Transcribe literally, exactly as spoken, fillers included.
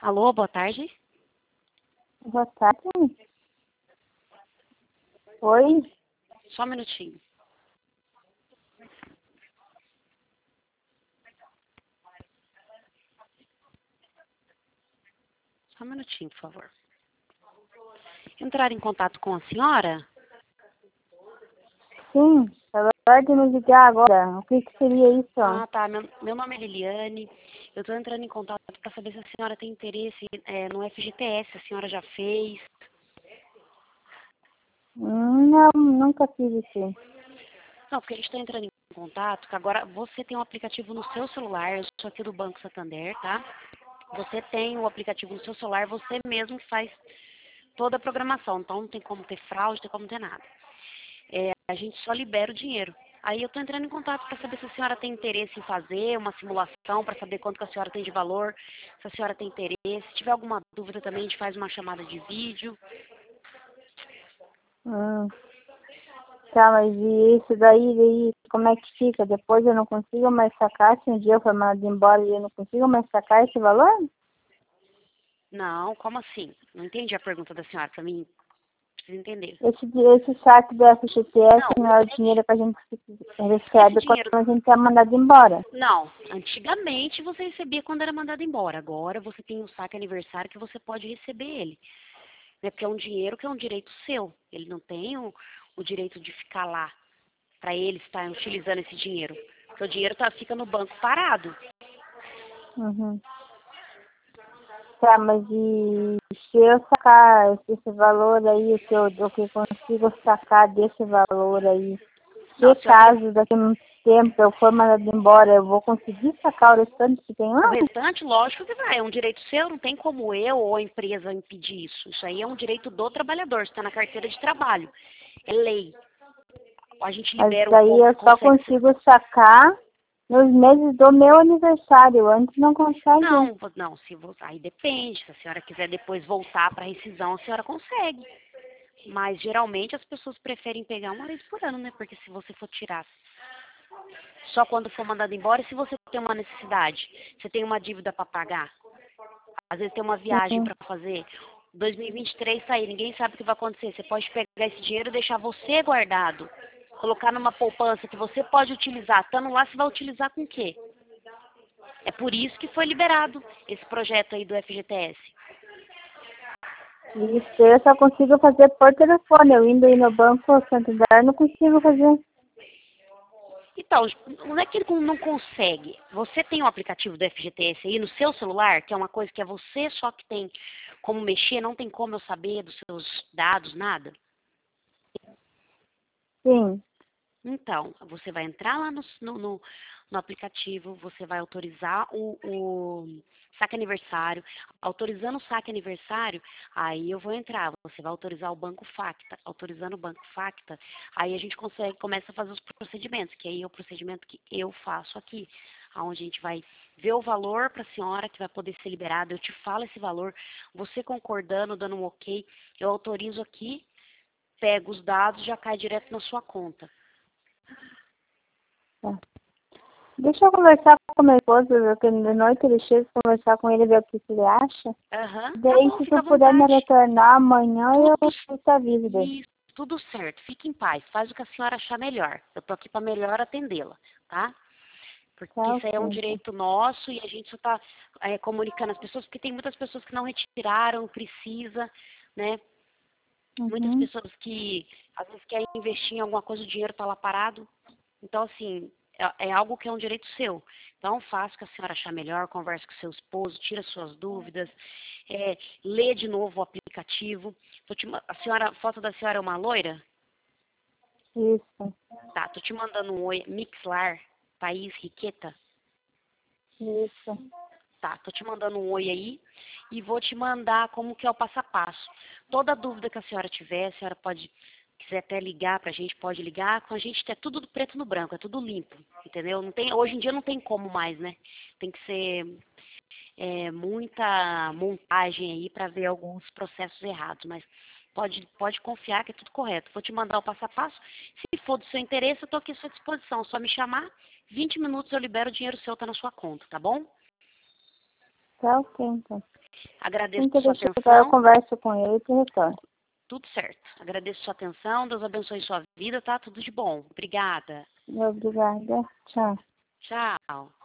Alô, boa tarde. Boa tarde. Oi? Só um minutinho. Só um minutinho, por favor. Entrar em contato com a senhora? Sim, pode me ligar agora. O que, que seria isso? Ah, tá. Meu, meu nome é Liliane. Eu estou entrando em contato para saber se a senhora tem interesse é, no F G T S. A senhora já fez? Hum, Não, nunca fiz isso. Não, porque a gente está entrando em contato, que agora você tem um aplicativo no seu celular. Eu sou aqui do Banco Santander, tá? Você tem o aplicativo no seu celular, você mesmo faz toda a programação. Então não tem como ter fraude, não tem como ter nada. É, a gente só libera o dinheiro. Aí eu estou entrando em contato para saber se a senhora tem interesse em fazer uma simulação, para saber quanto que a senhora tem de valor, se a senhora tem interesse. Se tiver alguma dúvida também, a gente faz uma chamada de vídeo. Hum. Tá, mas e isso daí, daí, como é que fica? Depois eu não consigo mais sacar, se um dia eu for mandado embora e eu não consigo mais sacar esse valor? Não, como assim? Não entendi a pergunta da senhora, para mim, precisa entender. Esse, esse saque do F G T S Não, não é o dinheiro que a gente esse recebe quando dinheiro... a gente é mandado embora. Não, antigamente você recebia quando era mandado embora. Agora você tem um saque aniversário que você pode receber ele. Né? Porque é um dinheiro que é um direito seu. Ele não tem o, o direito de ficar lá para ele estar utilizando esse dinheiro. Porque o dinheiro tá, fica no banco parado. Uhum. Tá, mas e se eu sacar esse valor aí, o que eu, o que eu consigo sacar desse valor aí, Não, se a senhora, caso daqui a um tempo eu for mandado embora, eu vou conseguir sacar o restante que tem o lá? restante, lógico que vai. É um direito seu, não tem como eu ou a empresa impedir isso. Isso aí é um direito do trabalhador, está na carteira de trabalho. É lei. A gente Mas libera o daí con- eu só consegue. consigo sacar nos meses do meu aniversário, antes não consegue. Não, não, se vo- aí depende. Se a senhora quiser depois voltar para rescisão, a senhora consegue. Mas geralmente as pessoas preferem pegar uma vez por ano, né? Porque se você for tirar só quando for mandado embora, e se você tem uma necessidade, você tem uma dívida para pagar, às vezes tem uma viagem Sim. para fazer, dois mil e vinte e três sair, ninguém sabe o que vai acontecer. Você pode pegar esse dinheiro e deixar você guardado, colocar numa poupança que você pode utilizar. Estando lá, você vai utilizar com o quê? É por isso que foi liberado esse projeto aí do F G T S. Isso eu só consigo fazer por telefone. Eu indo aí no Banco Santander, não consigo fazer. Então, não é que ele não consegue. Você tem um aplicativo do F G T S aí no seu celular, que é uma coisa que é você só que tem como mexer, não tem como eu saber dos seus dados, nada. Sim. Então, você vai entrar lá no, no, no- no aplicativo, você vai autorizar o, o saque aniversário. Autorizando o saque aniversário, aí eu vou entrar. Você vai autorizar o Banco Facta. Autorizando o Banco Facta, aí a gente consegue, começa a fazer os procedimentos, que aí é o procedimento que eu faço aqui, onde a gente vai ver o valor para a senhora que vai poder ser liberado. Eu te falo esse valor, você concordando, dando um ok, eu autorizo aqui, pego os dados, já cai direto na sua conta. Tá. Deixa eu conversar com meu esposo, porque de noite ele chega conversar com ele, ver o que que ele acha. Aham, tá Daí, bom, se fica tu à puder me vontade. retornar amanhã, Tudo, eu, eu te aviso daí. isso, tudo certo. Fique em paz. Faz o que a senhora achar melhor. Eu tô aqui para melhor atendê-la, tá? Porque Tá, isso ok, aí é um então. direito nosso e a gente só tá é, comunicando as pessoas, porque tem muitas pessoas que não retiraram, precisa, né? Muitas Uhum. pessoas que às vezes querem investir em alguma coisa, o dinheiro tá lá parado. Então, assim, é, é algo que é um direito seu. Então, faça o que a senhora achar melhor, converse com seu esposo, tira suas dúvidas, é, lê de novo o aplicativo. Tô te ma- a senhora, a foto da senhora é uma loira? Isso, Tá, tô te mandando um oi, Mixlar, País Riqueta. isso. Tá, tô te mandando um oi aí e vou te mandar como que é o passo a passo. Toda dúvida que a senhora tiver, a senhora pode, quiser até ligar pra gente, pode ligar. Com a gente é tudo do preto no branco, é tudo limpo, entendeu? Não tem, hoje em dia não tem como mais, né? Tem que ser é, muita montagem aí para ver alguns processos errados, mas pode, pode confiar que é tudo correto. Vou te mandar o passo a passo. Se for do seu interesse, eu tô aqui à sua disposição. É só me chamar, vinte minutos eu libero o dinheiro seu, tá na sua conta, tá bom? Tá, ok, então. Agradeço Então, sua deixa eu, atenção. eu converso com ele e te retorno. Tudo certo. Agradeço sua atenção. Deus abençoe sua vida, tá? Tudo de bom. Obrigada. Obrigada. Tchau. Tchau.